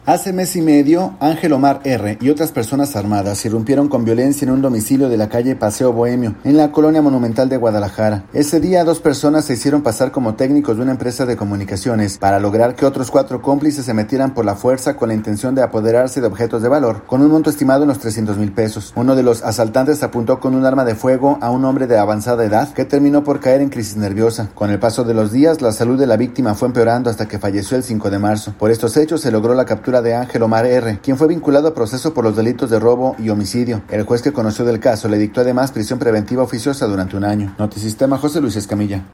Hace mes y medio, Ángel Omar R. y otras personas armadas irrumpieron con violencia en un domicilio de la calle Paseo Bohemio, en la colonia monumental de Guadalajara. Ese día, 2 personas se hicieron pasar como técnicos de una empresa de comunicaciones para lograr que otros 4 cómplices se metieran por la fuerza con la intención de apoderarse de objetos de valor, con un monto estimado en los 300,000 pesos. Uno de los asaltantes apuntó con un arma de fuego a un hombre de avanzada edad que terminó por caer en crisis nerviosa. Con el paso de los días, la salud de la víctima fue empeorando hasta que falleció el 5 de marzo. Por estos hechos se logró la captura de Ángel Omar R., quien fue vinculado a proceso por los delitos de robo y homicidio. El juez que conoció del caso le dictó además prisión preventiva oficiosa durante 1 año. Notisistema, José Luis Escamilla.